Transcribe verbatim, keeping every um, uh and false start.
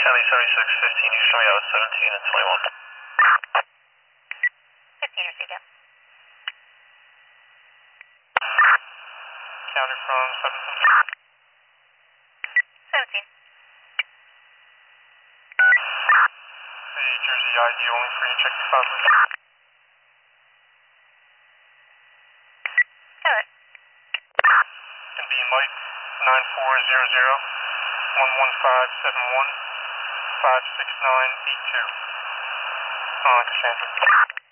Kelly seventy-six fifteen, you show me out seventeen and twenty-one. fifteen received, yeah. Counter from seventeen. seventeen. The Jersey I D only for you, check your file, please. Got it. Can be Mike nine four zero zero one one five seven one five six nine eight two. Uh, Cassandra.